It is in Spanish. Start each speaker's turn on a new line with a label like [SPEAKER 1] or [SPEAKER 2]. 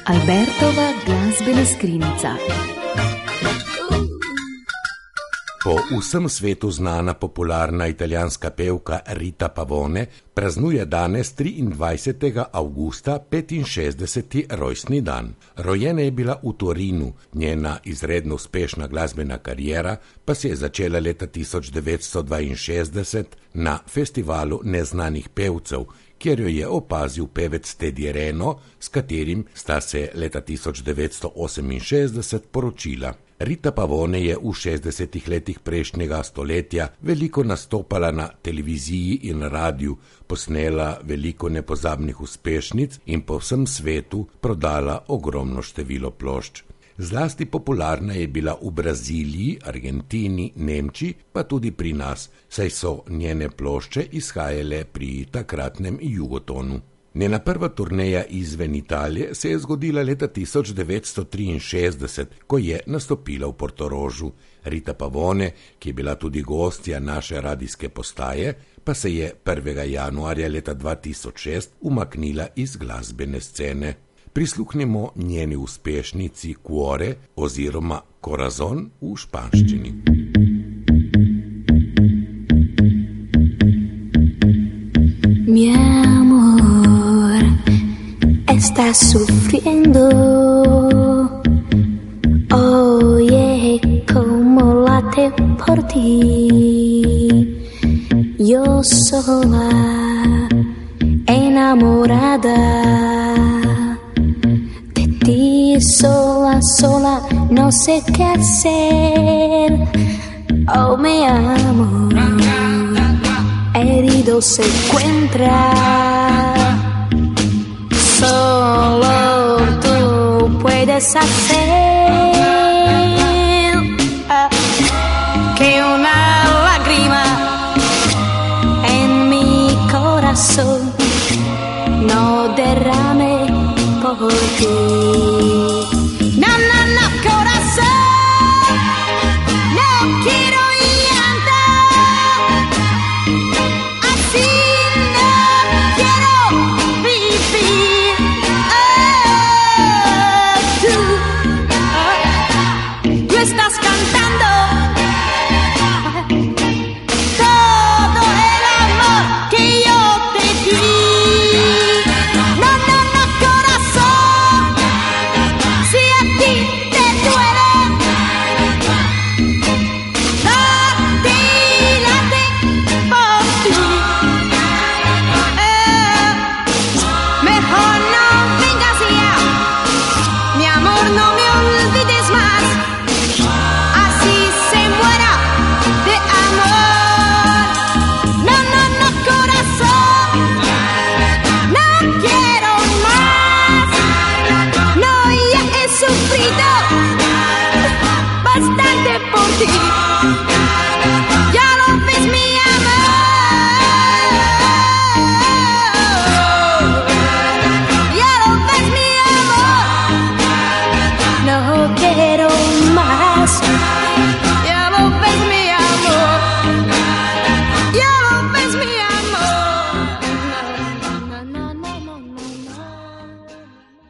[SPEAKER 1] Albertova glasbena skrinjica.
[SPEAKER 2] Po vsem svetu znana popularna italijanska pevka Rita Pavone praznuje danes 23. avgusta 65. rojstni dan. Rojena je bila v Torinu, njena izredno uspešna glasbena kariera pa se je začela leta 1962 na festivalu neznanih pevcev, kjer jo je opazil pevec Teddy Reno, s katerim sta se leta 1968 poročila. Rita Pavone je v 60. letih prejšnjega stoletja veliko nastopala na televiziji in radiju, posnela veliko nepozabnih uspešnic in po vsem svetu prodala ogromno število plošč. Zlasti popularna je bila v Braziliji, Argentini, Nemčiji, pa tudi pri nas, saj so njene plošče izhajale pri takratnem Jugotonu. Njena prva turneja izven Italije se je zgodila leta 1963, ko je nastopila v Portorožu. Rita Pavone, ki je bila tudi gostja naše radijske postaje, pa se je 1. januarja leta 2006 umaknila iz glasbene scene. Prisluhnimo njeni uspešnici Cuore oziroma Corazon v španščini.
[SPEAKER 3] Mi amor está sufriendo, oye como late por ti, yo sola enamorada de ti, sola, sola, no sé qué hacer, oh mi amor, herido se encuentra, solo tú puedes hacer que una lágrima en mi corazón no derrame por ti. No, no, no, corazón, no quiero llantar, así no quiero vivir. Tú estás cantando todo el amor que yo te di. No, no, no, corazón, si a ti te duele, late, late por ti. Mejor no vengas ya, mi amor, no me olvides más, así se muera de amor. No, no, no, corazón, no quiero más, no, ya he sufrido bastante por ti.